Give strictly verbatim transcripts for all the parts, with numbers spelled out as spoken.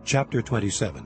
Chapter twenty-seven.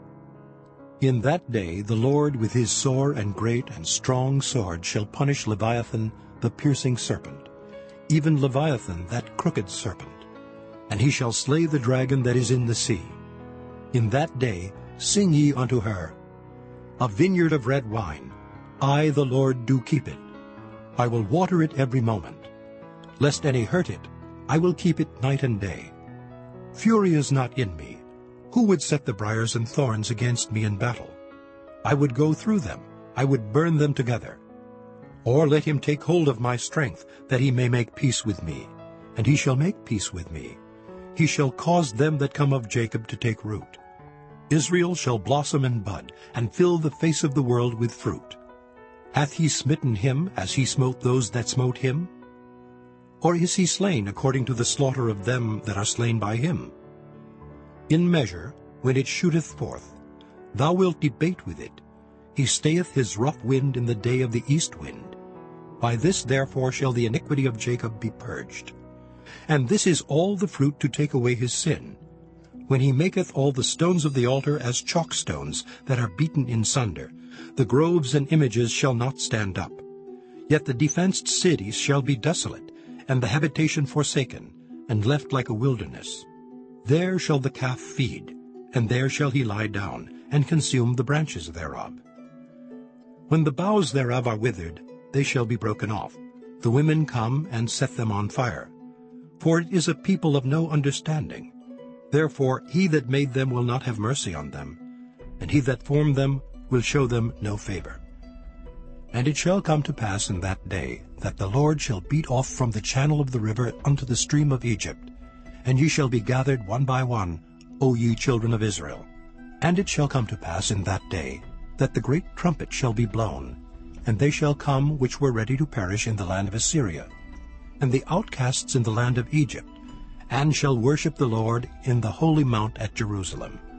In that day the Lord with his sore and great and strong sword shall punish Leviathan the piercing serpent, even Leviathan that crooked serpent. And he shall slay the dragon that is in the sea. In that day sing ye unto her, A vineyard of red wine, I the Lord do keep it. I will water it every moment. Lest any hurt it, I will keep it night and day. Fury is not in me. Who would set the briars and thorns against me in battle? I would go through them, I would burn them together. Or let him take hold of my strength, that he may make peace with me. And he shall make peace with me. He shall cause them that come of Jacob to take root. Israel shall blossom and bud, and fill the face of the world with fruit. Hath he smitten him as he smote those that smote him? Or is he slain according to the slaughter of them that are slain by him? In measure, when it shooteth forth, thou wilt debate with it. He stayeth his rough wind in the day of the east wind. By this therefore shall the iniquity of Jacob be purged. And this is all the fruit to take away his sin, when he maketh all the stones of the altar as chalk stones that are beaten in sunder. The groves and images shall not stand up. Yet the defenced cities shall be desolate, and the habitation forsaken, and left like a wilderness. There shall the calf feed, and there shall he lie down, and consume the branches thereof. When the boughs thereof are withered, they shall be broken off. The women come and set them on fire. For it is a people of no understanding. Therefore he that made them will not have mercy on them, and he that formed them will show them no favor. And it shall come to pass in that day, that the Lord shall beat off from the channel of the river unto the stream of Egypt, and ye shall be gathered one by one, O ye children of Israel. And it shall come to pass in that day, that the great trumpet shall be blown, and they shall come which were ready to perish in the land of Assyria, and the outcasts in the land of Egypt, and shall worship the Lord in the holy mount at Jerusalem.